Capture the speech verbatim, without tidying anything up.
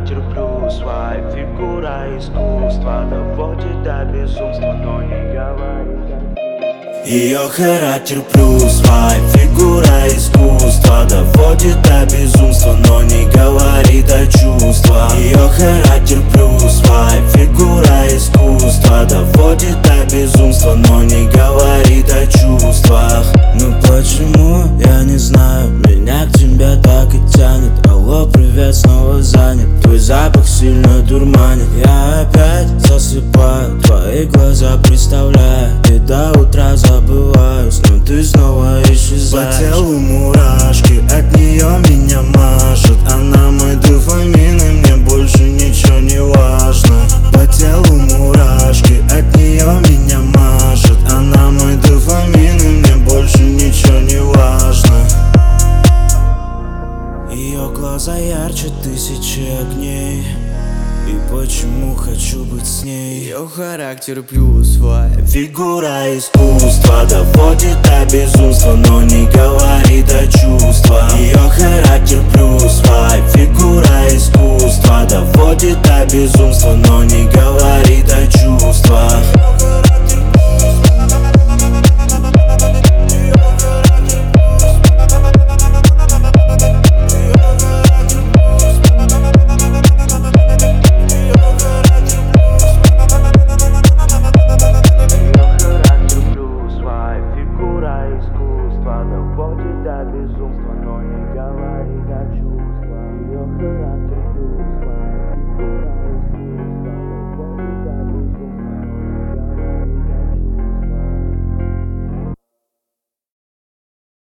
характер плюс, твоя фигура искусства доводит до безумства, но не говорит. Ее характер плюс, твоя фигура искусства доводит до безумства, но не говорит о чувствах. Ее характер плюс, твоя фигура искусства доводит до безумства, но не говорит о чувствах. Ну почему, я не знаю, меня к тебе так и тянет. Алло, привет, снова занят, твой запах сильно дурманит. Я опять засыпаю, твои глаза представляю, и до утра забываюсь, но ты снова исчезаешь. По телу мурашки, от нее меня машет. Она мой дофамин, и мне больше ничего не важно. По телу мурашки, от нее меня машет. Она мой дофамин, и мне больше ничего не важно. Ее глаза ярче тысячи огней, и почему хочу быть с ней? Ее характер плюс, твоя фигура искусства доводит до безумства, но не говорит о чувствах. Ее характер плюс, твоя фигура искусства доводит до безумства, но не говорит о чувствах. Искусство доводит до безумства.